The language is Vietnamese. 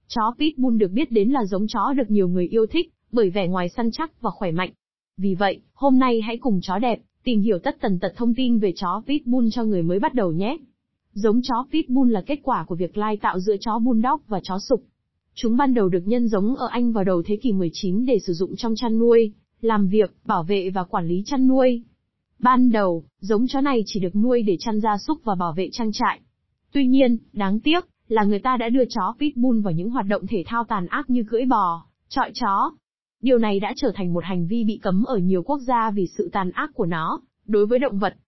Chó Pitbull được biết đến là giống chó được nhiều người yêu thích, bởi vẻ ngoài săn chắc và khỏe mạnh. Vì vậy, hôm nay hãy cùng Chó Đẹp tìm hiểu tất tần tật thông tin về chó Pitbull cho người mới bắt đầu nhé. Giống chó Pitbull là kết quả của việc lai tạo giữa chó Bulldog và chó sục. Chúng ban đầu được nhân giống ở Anh vào đầu thế kỷ 19 để sử dụng trong chăn nuôi, làm việc, bảo vệ và quản lý chăn nuôi. Ban đầu, giống chó này chỉ được nuôi để chăn gia súc và bảo vệ trang trại. Tuy nhiên, đáng tiếc là người ta đã đưa chó Pitbull vào những hoạt động thể thao tàn ác như cưỡi bò, chọi chó. Điều này đã trở thành một hành vi bị cấm ở nhiều quốc gia vì sự tàn ác của nó đối với động vật.